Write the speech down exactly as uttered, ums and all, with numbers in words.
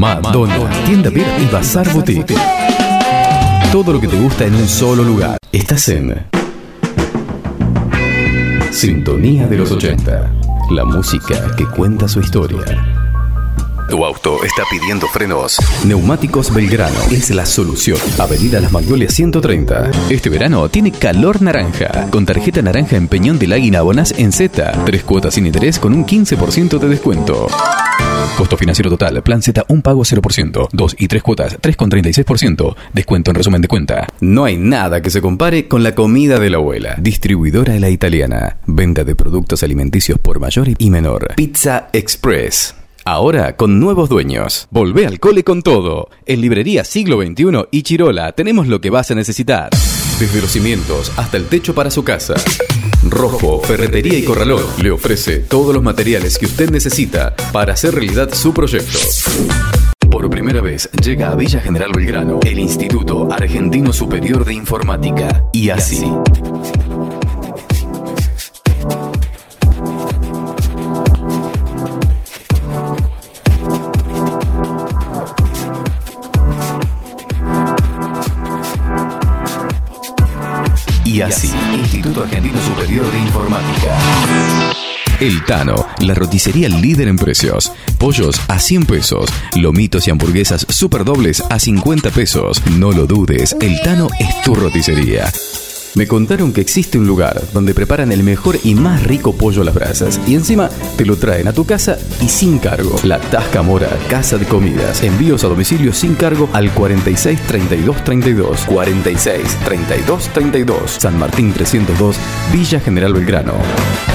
Madonna, tienda beer y bazar boutique. Todo lo que te gusta en un solo lugar. Estás en Sintonía de los ochenta. La música que cuenta su historia. Tu auto está pidiendo frenos. Neumáticos Belgrano es la solución. Avenida Las Magnolias ciento treinta. Este verano tiene calor naranja. Con tarjeta naranja en Peñón del Águila abonás en Z. Tres cuotas sin interés con un quince por ciento de descuento. Costo financiero total. Plan Z, un pago cero por ciento. Dos y tres cuotas, tres coma treinta y seis por ciento. Descuento en resumen de cuenta. No hay nada que se compare con la comida de la abuela. Distribuidora La Italiana. Venta de productos alimenticios por mayor y menor. Pizza Express. Ahora con nuevos dueños. Volvé al cole con todo. En Librería Siglo veintiuno y Chirola tenemos lo que vas a necesitar. Desde los cimientos hasta el techo para su casa. Rojo, Ferretería y Corralón le ofrece todos los materiales que usted necesita para hacer realidad su proyecto. Por primera vez llega a Villa General Belgrano el Instituto Argentino Superior de Informática. Y así. Y así, Instituto Argentino Superior de Informática. El Tano, la roticería líder en precios. Pollos a cien pesos. Lomitos y hamburguesas super dobles a cincuenta pesos. No lo dudes, El Tano es tu roticería. Me contaron que existe un lugar donde preparan el mejor y más rico pollo a las brasas y encima te lo traen a tu casa y sin cargo. La Tasca Mora, Casa de Comidas. Envíos a domicilio sin cargo al cuarenta y seis, treinta y dos, treinta y dos. cuarenta y seis, treinta y dos, treinta y dos. San Martín trescientos dos, Villa General Belgrano.